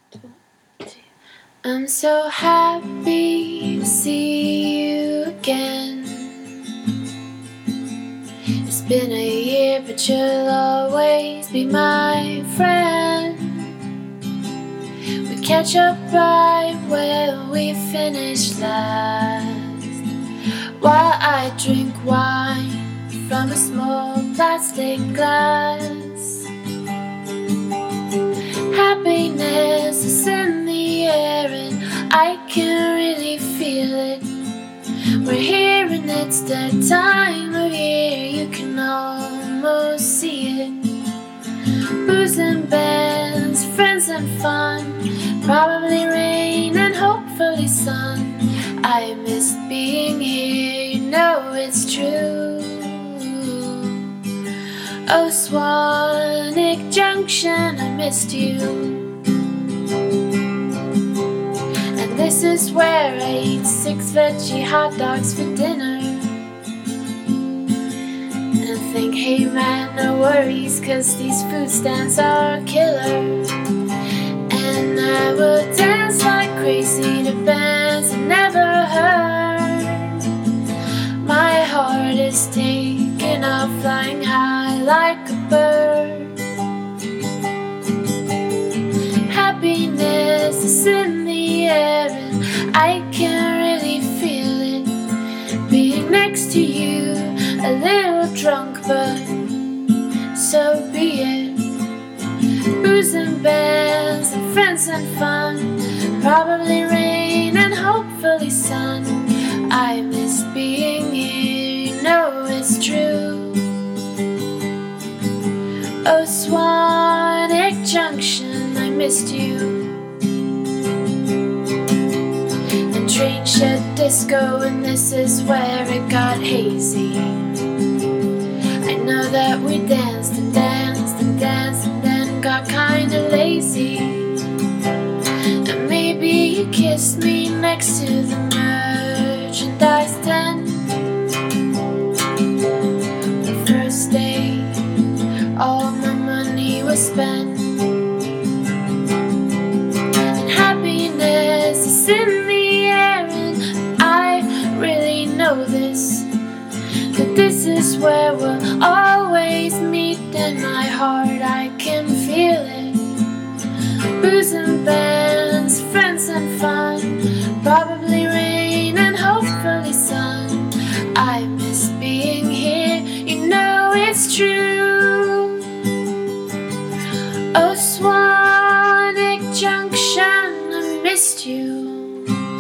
I'm so happy to see you again. It's been a year, but you'll always be my friend. We catch up right where we finished last, while I drink wine from a small plastic glass. Happiness is in the air and I can really feel it. We're here and it's the time of year you can almost see it. Booze and bands, friends and fun, probably rain and hopefully sun. I miss being here, you know it's true. Oh, Swanwick Junction, I missed you. And this is where I eat 6 veggie hot dogs for dinner. And think, hey man, no worries, 'cause these food stands are killer. And I will dance like crazy to bands I never heard. My heart is taken off, flying high like a bird. Happiness is in the air and I can really feel it. Being next to you, a little drunk, but so be it. Booze and bands and friends and fun, probably rain and hopefully sun. I miss being here, you know it's true. Oh, Swanwick Junction, I missed you. And train shed disco, and this is where it got hazy. I know that we danced and danced and danced and then got kinda lazy. And maybe you kissed me next to the merchandise tent. The first day, all my money was spent. And happiness is in the air and I really know this, that this is where we'll always meet. In my heart I can feel it. Booze and bands, friends and fun, probably rain and hopefully sun. I miss being here, you know it's true. Oh, Swanwick Junction, I missed you.